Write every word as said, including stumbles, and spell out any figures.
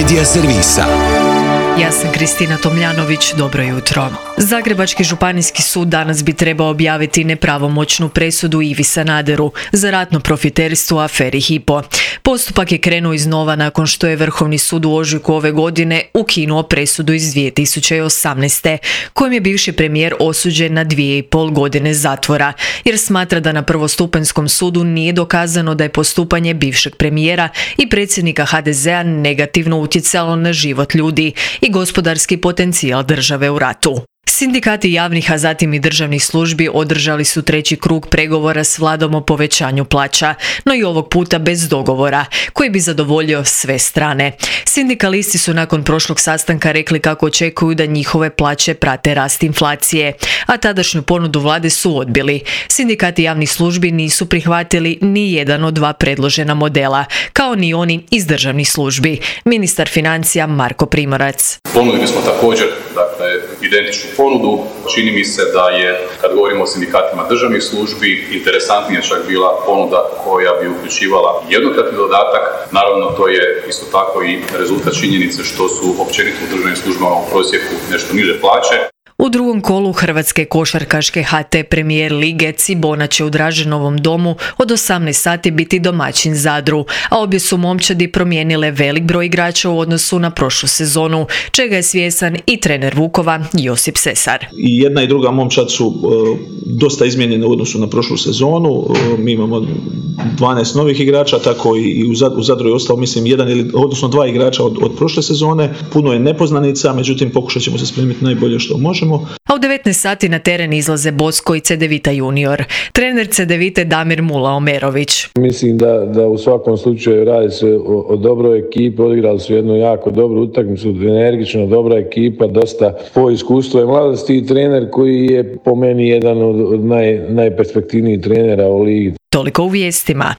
Medija servisa. Ja sam Kristina Tomljanović, dobro jutro. Zagrebački županijski sud danas bi trebao objaviti nepravomoćnu presudu Ivi Sanaderu za ratno profiterstvo u aferi Hypo. Postupak je krenuo iznova nakon što je Vrhovni sud u ožujku ove godine ukinuo presudu iz dvije tisuće osamnaeste. kojim je bivši premijer osuđen na dvije i pol godine zatvora, jer smatra da na prvostupanjskom sudu nije dokazano da je postupanje bivšeg premijera i predsjednika ha de zea negativno utjecalo na život ljudi i gospodarski potencijal države u ratu. Sindikati javnih, a zatim i državnih službi održali su treći krug pregovora s vladom o povećanju plaća, no i ovog puta bez dogovora, koji bi zadovoljio sve strane. Sindikalisti su nakon prošlog sastanka rekli kako očekuju da njihove plaće prate rast inflacije, a tadašnju ponudu vlade su odbili. Sindikati javnih službi nisu prihvatili ni jedan od dva predložena modela, kao ni oni iz državnih službi. Ministar financija Marko Primorac. Ponudili smo također, dakle, identičnu ponudu. Čini mi se da je, kad govorimo o sindikatima državnih službi, interesantnija čak bila ponuda koja bi uključivala jednokratni dodatak. Naravno, to je isto tako i rezultat činjenice što su općenito u državnim službama u prosjeku nešto niže plaće. U drugom kolu hrvatske košarkaške ha te premijer lige Cibona će u Draženovom domu od osamnaest sati biti domaćin Zadru, a obje su momčadi promijenile velik broj igrača u odnosu na prošlu sezonu, čega je svjestan i trener Vukova Josip Sesar. I jedna i druga momčad su uh, dosta izmijenjene u odnosu na prošlu sezonu. Uh, mi imamo dvanaest novih igrača, tako i u, Zad, u Zadru je ostao, mislim, jedan ili odnosno dva igrača od, od prošle sezone. Puno je nepoznanica, međutim pokušat ćemo se spremiti najbolje što možemo. A u devetnaest sati na teren izlaze Bosko i Cedevita junior. Trener Cedevite Damir Mula-Omerović. Mislim da, da u svakom slučaju radi se o, o dobroj ekipi, odigrali su jednu jako dobru utakmicu, energično dobra ekipa, dosta po iskustvu je mladosti i trener koji je po meni jedan od, od naj, najperspektivnijih trenera u ligi. Toliko u vijestima.